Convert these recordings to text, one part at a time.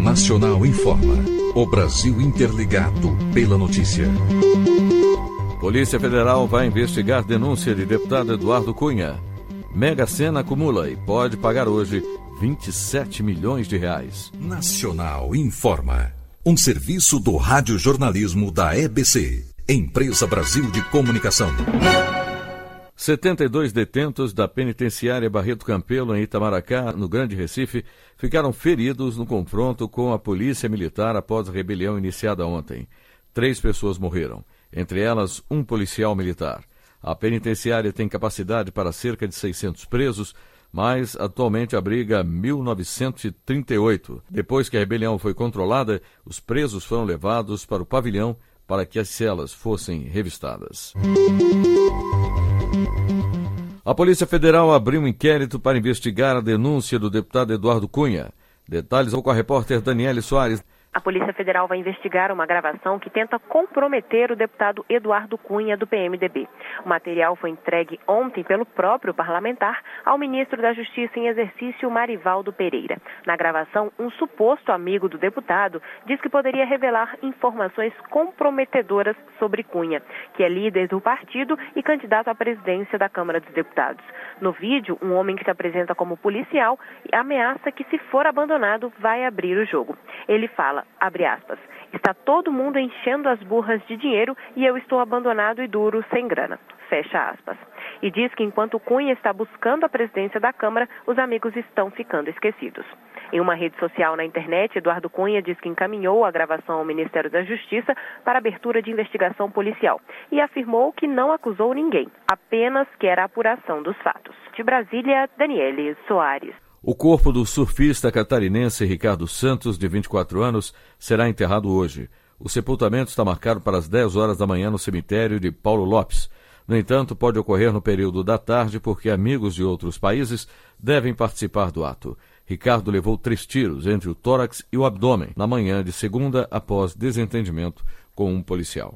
Nacional informa. O Brasil interligado pela notícia. Polícia Federal vai investigar denúncia de deputado Eduardo Cunha. Mega Sena acumula e pode pagar hoje 27 milhões de reais. Nacional informa. Um serviço do radiojornalismo da EBC, Empresa Brasil de Comunicação. 72 detentos da penitenciária Barreto Campelo, em Itamaracá, no Grande Recife, ficaram feridos no confronto com a polícia militar após a rebelião iniciada ontem. 3 pessoas morreram, entre elas um policial militar. A penitenciária tem capacidade para cerca de 600 presos, mas atualmente abriga 1.938. Depois que a rebelião foi controlada, os presos foram levados para o pavilhão para que as celas fossem revistadas. A Polícia Federal abriu um inquérito para investigar a denúncia do deputado Eduardo Cunha. Detalhes com a repórter Daniele Soares. A Polícia Federal vai investigar uma gravação que tenta comprometer o deputado Eduardo Cunha, do PMDB. O material foi entregue ontem pelo próprio parlamentar ao ministro da Justiça em exercício, Marivaldo Pereira. Na gravação, um suposto amigo do deputado diz que poderia revelar informações comprometedoras sobre Cunha, que é líder do partido e candidato à presidência da Câmara dos Deputados. No vídeo, um homem que se apresenta como policial ameaça que, se for abandonado, vai abrir o jogo. Ele fala, abre aspas, está todo mundo enchendo as burras de dinheiro e eu estou abandonado e duro, sem grana, fecha aspas. E diz que enquanto Cunha está buscando a presidência da Câmara, os amigos estão ficando esquecidos. Em uma rede social na internet, Eduardo Cunha diz que encaminhou a gravação ao Ministério da Justiça para abertura de investigação policial e afirmou que não acusou ninguém, apenas quer a apuração dos fatos. De Brasília, Daniele Soares. O corpo do surfista catarinense Ricardo Santos, de 24 anos, será enterrado hoje. O sepultamento está marcado para as 10 horas da manhã no cemitério de Paulo Lopes. No entanto, pode ocorrer no período da tarde porque amigos de outros países devem participar do ato. Ricardo levou 3 tiros entre o tórax e o abdômen na manhã de segunda após desentendimento com um policial.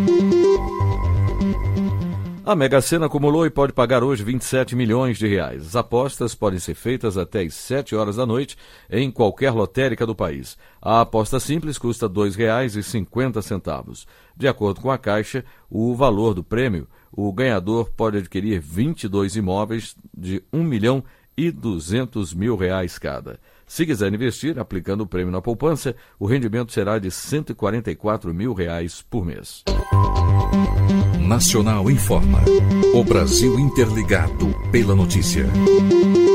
A Mega Sena acumulou e pode pagar hoje 27 milhões de reais. As apostas podem ser feitas até às 7 horas da noite em qualquer lotérica do país. A aposta simples custa R$ 2,50. De acordo com a Caixa, o valor do prêmio, o ganhador pode adquirir 22 imóveis de R$ 1.200.000 cada. Se quiser investir, aplicando o prêmio na poupança, o rendimento será de R$ 144 mil por mês. Nacional informa. O Brasil interligado pela notícia.